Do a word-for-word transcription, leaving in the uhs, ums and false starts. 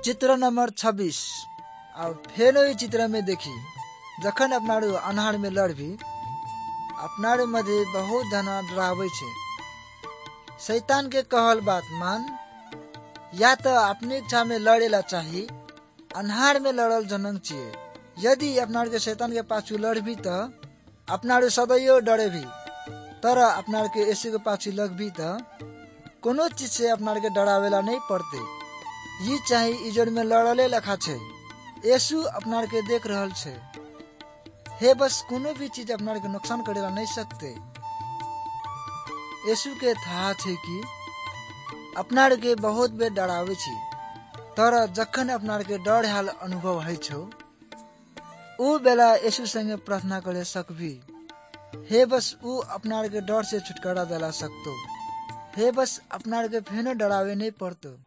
चित्र नंबर छब्बीस। अब फेनो ई चित्र में देखी जखन अपनारू अन्हार में लड़भी अपनारू मध्य बहुत जना डरावे छे। शैतान के कहल बात मान, या तो अपनी इच्छा में लड़ेला चाहिए, अन्हार में लड़ल जनंग चाहिए। यदि अपनार के शैतान के पाछू लड़भी तो अपनारू सदैव डरे भी, तर अपनार के यीशु के पाछू लगभी तो कोनो चीज से अपनार के डरावेला नहीं पड़ते। ये चाहे इजोर में लड़ले लखा छे, यीशु अपनार के देख रहल छे। हे बस कोनो भी चीज अपनार के नुकसान करेला नहीं सकते। यीशु के था छे कि अपनार के बहुत बेर डरावे छी, तर जखन अपनार के डर हाल अनुभव है छो उ बेला यीशु संगे प्रार्थना करे सकभी। हे बस उ अपनार के डर से छुटकारा दिला सकतो। हे बस अपनार के फेनो डरावे नहीं पड़तो।